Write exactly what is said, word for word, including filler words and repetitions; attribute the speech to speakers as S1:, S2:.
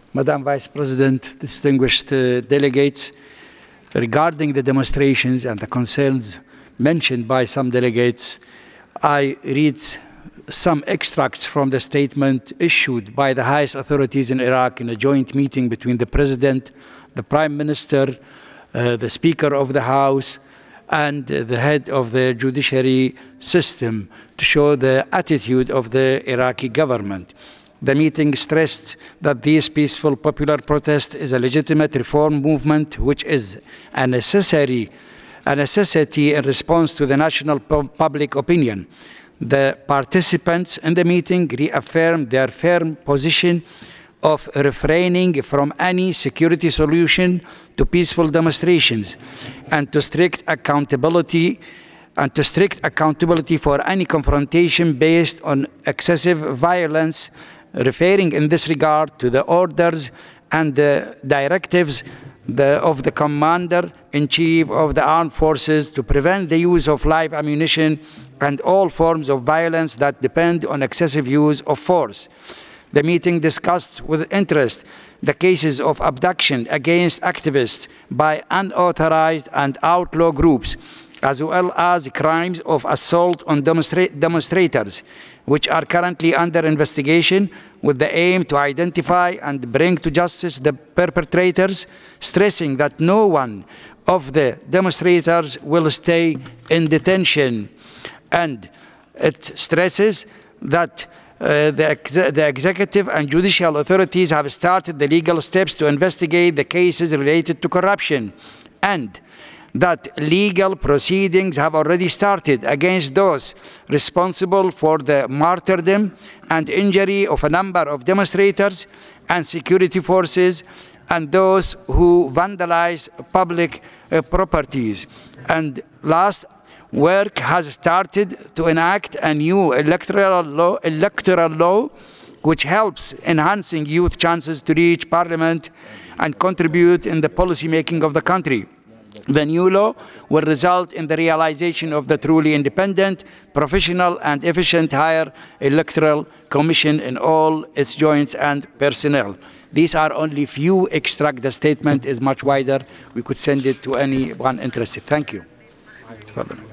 S1: Madam Vice President, distinguished uh, delegates, regarding the demonstrations and the concerns mentioned by some delegates, I read some extracts from the statement issued by the highest authorities in Iraq in a joint meeting between the President, the Prime Minister, uh, the Speaker of the House, and uh, the head of the judiciary system to show the attitude of the Iraqi government. The meeting stressed that this peaceful popular protest is a legitimate reform movement which is a necessary a necessity in response to the national pu public opinion. The participants in the meeting reaffirmed their firm position of refraining from any security solution to peaceful demonstrations and to strict accountability and to strict accountability for any confrontation based on excessive violence, referring in this regard to the orders and the directives the, of the Commander-in-Chief of the Armed Forces to prevent the use of live ammunition and all forms of violence that depend on excessive use of force. The meeting discussed with interest the cases of abduction against activists by unauthorized and outlaw groups, as well as crimes of assault on demonstra demonstrators, which are currently under investigation with the aim to identify and bring to justice the perpetrators, stressing that no one of the demonstrators will stay in detention. And it stresses that Uh, the, ex the executive and judicial authorities have started the legal steps to investigate the cases related to corruption, and that legal proceedings have already started against those responsible for the martyrdom and injury of a number of demonstrators and security forces and those who vandalize public uh, properties. And last, work has started to enact a new electoral law, electoral law which helps enhancing youth chances to reach parliament and contribute in the policy making of the country. The new law will result in the realization of the truly independent, professional and efficient higher electoral commission in all its joints and personnel. These are only few extracts. The statement is much wider. We could send it to anyone interested. Thank you. Further.